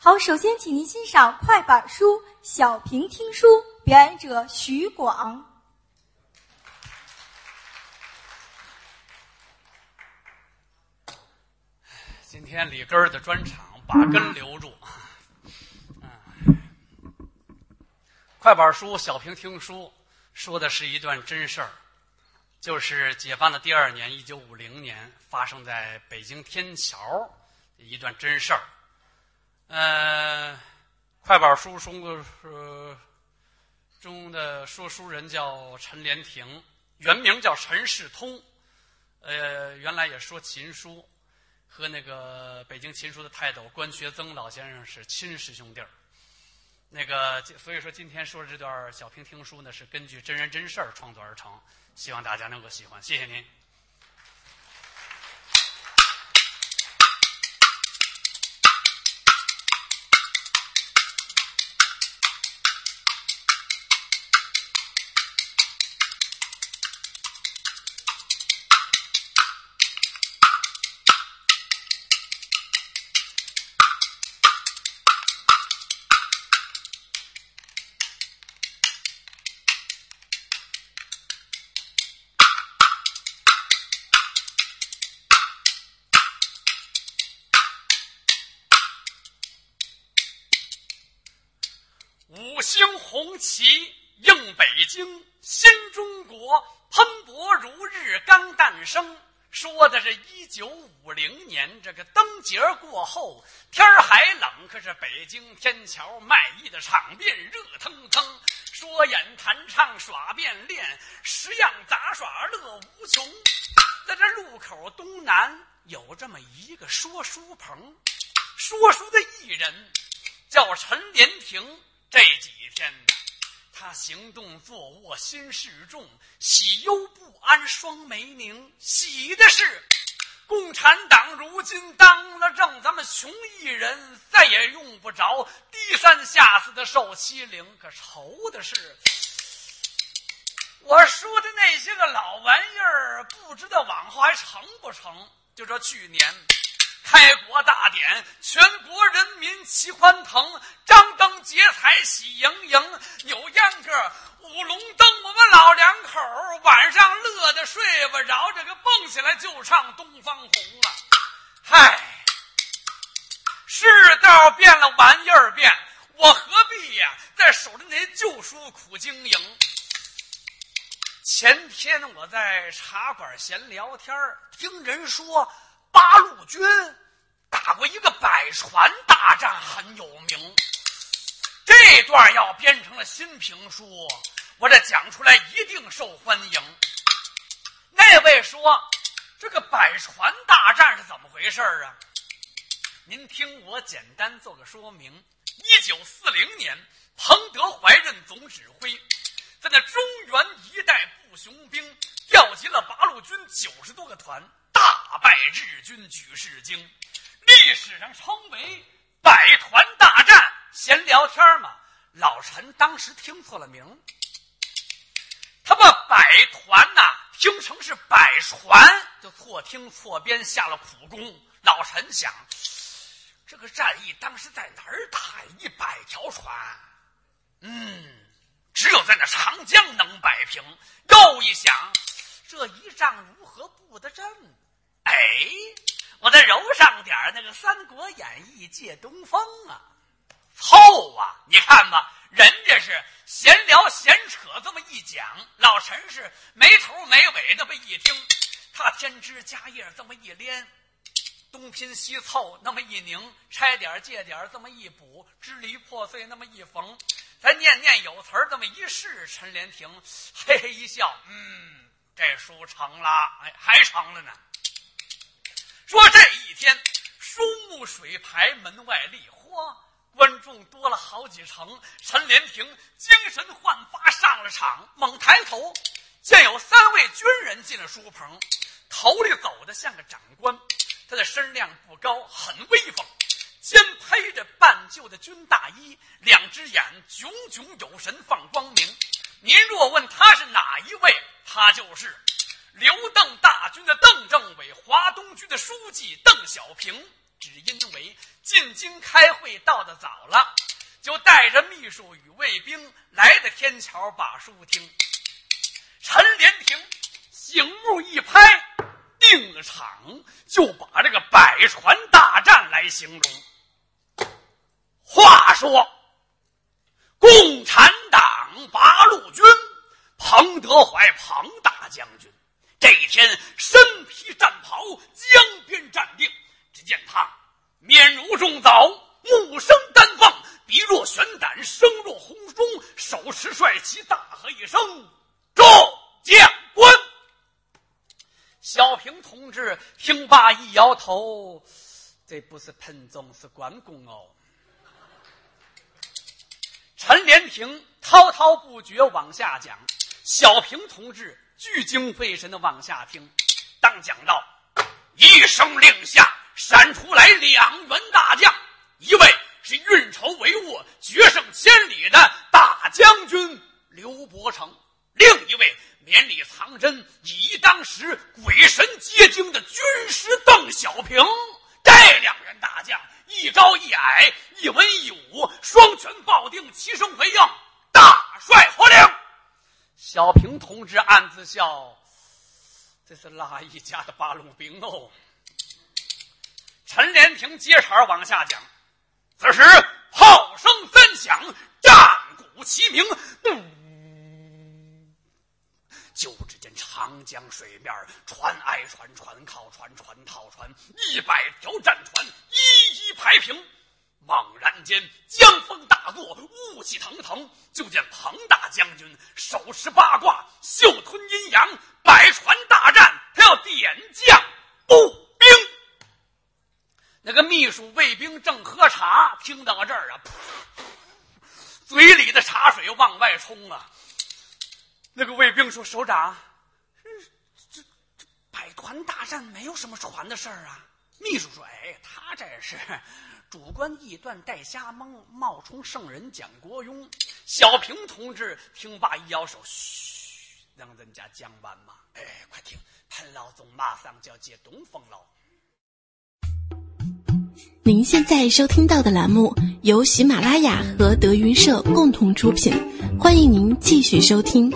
好，首先请您欣赏快板书《小平听书》，表演者徐广。 今天李根儿的专场，把根留住。快板书《小平听书》说的是一段真事儿，就是解放的第2年，1950年发生在北京天桥的一段真事儿。快板书中的说书人叫陈连亭，原名叫陈世通，原来也说琴书，和那个北京琴书的泰斗关学增老先生是亲师兄弟儿。所以说今天说的这段小平听书呢，是根据真人真事儿创作而成，希望大家能够喜欢，谢谢您。五星红旗映北京，新中国喷薄如日刚诞生。说的是1950年这个灯节过后，天儿还冷，可是北京天桥卖艺的场面热腾腾，说演弹唱耍变练，10样杂耍乐无穷。在这路口东南有这么一个说书棚，说书的艺人叫陈连亭。这几天他行动坐卧心事重，喜忧不安双眉凝。喜的是共产党如今当了政，咱们穷艺人再也用不着低三下四的受欺凌。可愁的是我说的那些个老玩意儿，不知道往后还成不成。就说去年开国大典，全国人民齐欢腾，张灯结彩喜盈盈，扭秧歌舞龙灯，我们老两口晚上乐得睡不着，这个蹦起来就唱东方红啊。嗨，世道变了，玩意儿变，我何必呀再守着那些旧书苦经营。前天我在茶馆闲聊天，听人说八路军打过一个百船大战，很有名。这段要编成了新评书，我这讲出来一定受欢迎。那位说这个百船大战是怎么回事啊？您听我简单做个说明。1940年，彭德怀任总指挥，在那中原一带步雄兵，调集了八路军90多个团，大败日军，举世惊。历史上称为百团大战。闲聊天嘛，老陈当时听错了名，他把百团听成是百船，就错听错编，下了苦功。老陈想，这个战役当时在哪儿打100条船？只有在那长江能摆平。又一想，这一仗如何布的阵？我再揉上点那个《三国演义》借东风啊，凑啊！你看吧，人家是闲聊闲扯这么一讲，老陈是没头没尾这么一听，他添枝加叶这么一连，东拼西凑那么一拧，拆点借点这么一补，支离破碎那么一缝，咱念念有词这么一试，陈连亭嘿嘿一笑，这书成了，还成了呢。说这一天书目水牌门外立，观众多了好几成。陈连亭精神焕发上了场，猛抬头见有3位军人进了书棚，头里走的像个长官，他的身量不高，很威风，肩披着半旧的军大衣，2只眼炯炯有神放光明。您若问他是哪一位，他就是刘邓大军的邓政委，华东军的书记邓小平， 只因为进京开会到得早了，就带着秘书与卫兵来到天桥把书听。陈连亭醒目一拍，定了场，就把这个百船大战来形容。话说共产党八路军彭德怀彭大将军这一天身披战袍，江边站定，只见他面如重枣，目生丹凤，鼻若悬胆，声若洪钟，手持帅旗，大喝一声：众将官！小平同志听罢一摇头，这不是彭总，是关公哦。陈连亭滔滔不绝往下讲，小平同志聚精会神地往下听。当讲到一声令下，闪出来2员大将，一位是运筹帷幄、决胜千里的大将军刘伯承，另一位绵里藏针、以当时鬼神皆惊的军师邓小平。这2员大将一高一矮，一文一武，双拳抱定，齐声回应：大帅何令！小平同志暗自笑，这是哪一家的八路兵哦？陈连亭接茬往下讲。此时炮声三响，战鼓齐鸣，就只见长江水面，船挨船，船靠船，船套船，100条战船一一排平。猛然间江风大作，雾气腾腾，就见彭大将军手持八卦，袖吞阴阳，百船大战，他要点将步兵。那个秘书卫兵正喝茶，听到这儿啊，嘴里的茶水往外冲啊。那个卫兵说：首长，这百团大战没有什么船的事儿啊。秘书说：他这是主观臆断，带瞎蒙，冒充圣人讲国庸。小平同志听罢一摇手：嘘，让人家讲完嘛。快听，潘老总马上就要接东风喽。 您现在收听到的栏目由喜马拉雅和德云社共同出品，欢迎您继续收听。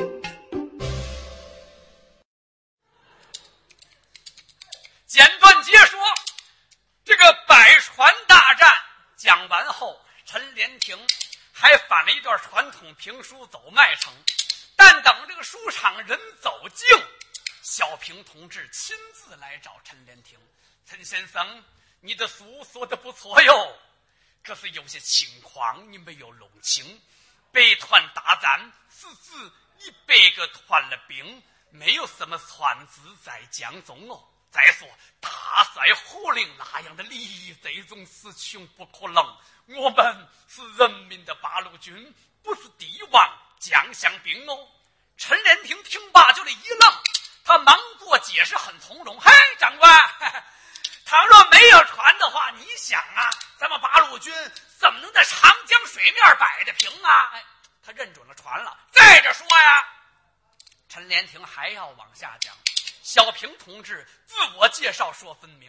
简短截说，这个百船大战讲完后，陈连亭还反了一段传统评书走麦城。但等这个书场人走尽，小平同志亲自来找陈连亭：陈先生，你的书说得不错哟，可是有些情况你没有弄清。北团大战是指100个团的兵，没有什么船只在江中哦。再说大帅何令那样的利益，这种事情不可能。我们是人民的八路军，不是帝王将相兵哦。陈连亭听罢就这一愣，他忙做解释，很从容：长官，倘若没有船的话，你想啊，咱们八路军怎么能在长江水面摆得平啊？他认准了船了。再者说呀，陈连亭还要往下讲。小平同志自我介绍说分明：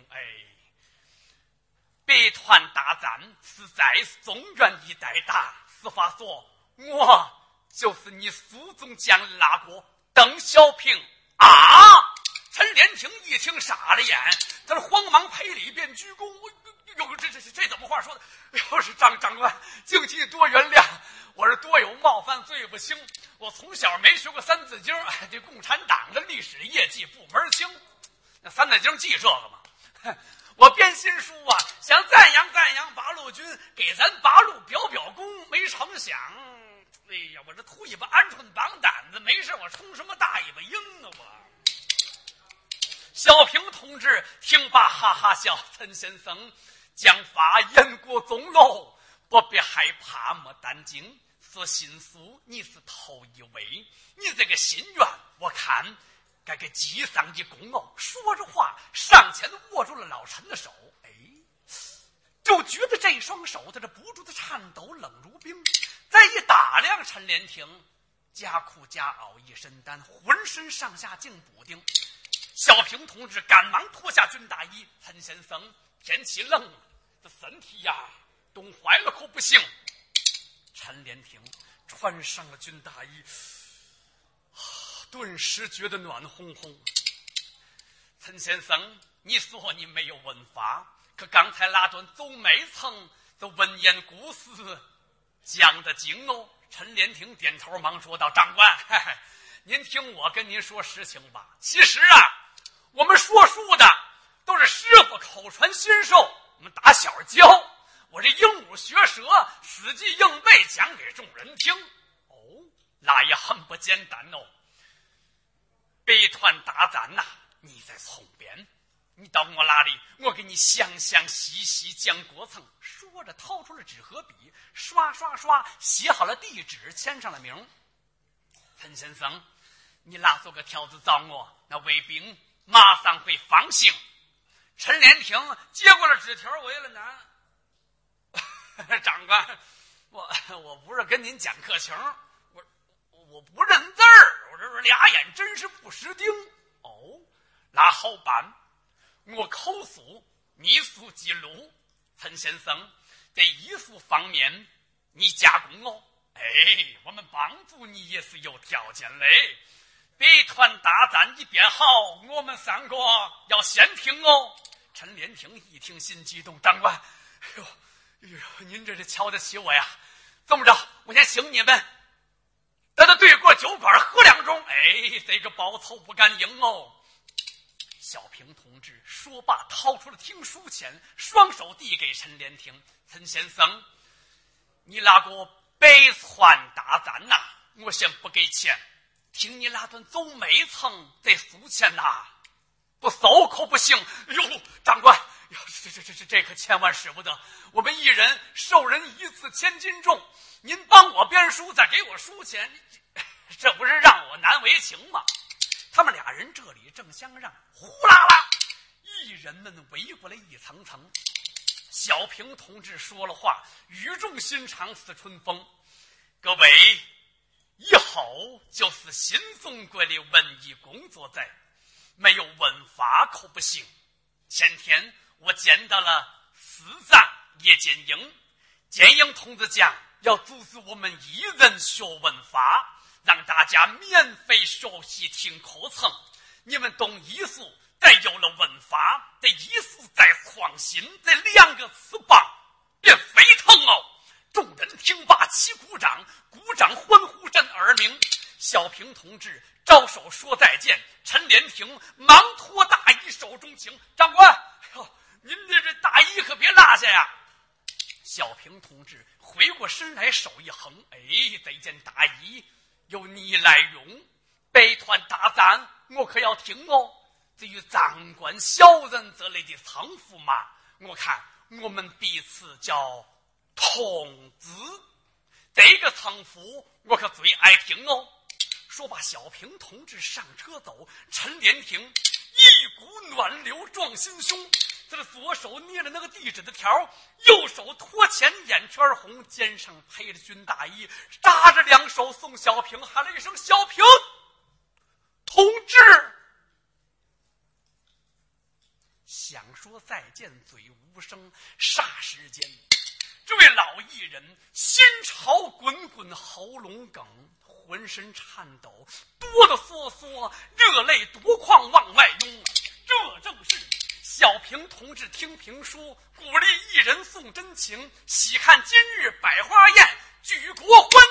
北团大战是在中原一带打，实话说，我就是你书中讲的那个邓小平啊！陈连亭一听傻了眼，他是慌忙赔礼便鞠躬：这怎么话说的？要是长官敬请多原谅，我是多有冒犯，罪不轻。我从小没学过三字经，对共产党的历史业绩不门清。那三字经记这个吗？我编新书啊，想赞扬赞扬八路军，给咱八路表表功，没成想，我这秃一把鹌鹑绑胆子，没事我冲什么大尾巴鹰啊我。小平同志听罢哈哈笑：陈先生讲法言过中喽，不必害怕，莫担惊。说新书你是头一位，你这个心愿我看该给记上一功哦。说着话上前握住了老陈的手，就觉得这双手在这不住的颤抖，冷如冰。再一打量陈连亭，加裤加袄一身单，浑身上下竟补丁。小平同志赶忙脱下军大衣：陈先生天气冷了，这身体呀冻坏了可不行。陈连亭穿上了军大衣，顿时觉得暖烘烘。陈先生，你说你没有文法，可刚才那段走梅层这文言故事讲得精哦。陈连亭点头忙说道：长官，您听我跟您说实情吧。其实啊，我们说书的都是师傅口传心授，我们打小教，我这鹦鹉学舌，死记硬背讲给众人听。哦，那也很不简单哦。北团大战呐，你在从边，你到我那里，我给你详详细细讲过程。说着掏出了纸和笔，刷刷刷写好了地址，签上了名。陈先生，你拉出个条子找我，那卫兵马上会放行。陈连亭接过了纸条，为了难长官，我不是跟您讲客情，我不认字儿，我这俩眼真是不识丁。哦，那好办，我口述，你速记录。陈先生，在艺术方面你加工哦。哎，我们帮助你也是有条件嘞。北团大战一边好，我们三个要先听哦。陈连亭一听心激动，长官，哎呦，您这是瞧得起我呀？这么着，我先请你们在这对过酒馆喝2盅，哎，这个报酬不敢应哦。小平同志说罢，掏出了听书钱，双手递给陈连亭。陈先生，你那个北川大战呐，我先不给钱，听你那段走梅层得输钱呐，不收可不行。哟，长官，这可千万使不得，我们一人受人1次千斤重，您帮我编书再给我输钱，这不是让我难为情吗？他们俩人这里正相让，呼啦啦，艺人们围过来一层层。小平同志说了话，语重心长似春风。各位，以后就是新中国的文艺工作者，没有文法可不行。前天我见到了师长叶剑英，剑英同志讲要组织我们艺人学文法，让大家免费学习听课程。你们懂艺术，再有了文法，这艺术再创新，这2个翅膀便飞腾哦。众人听罢齐鼓掌，鼓掌欢呼震耳鸣。小平同志招手说再见，陈连亭忙脱大衣手中请。长官，您这大衣可别落下呀。小平同志回过身来，手一横，哎，这件大衣由你来用，北团大战我可要听哦。至于长官小人这类的称呼嘛，我看我们彼此叫同志，这个称呼我可最爱听哦。说罢，小平同志上车走，陈连亭一股暖流撞心胸，他的左手捏着那个地址的条，右手托前眼圈红，肩上配着军大衣，扎着2手送小平，喊了一声：小平同志。想说再见，嘴无声。霎时间，这位老艺人心潮滚滚，喉咙梗，浑身颤抖，哆哆嗦嗦，热泪夺眶往外涌。这正是小平同志听评书，鼓励艺人送真情，喜看今日百花宴，举国欢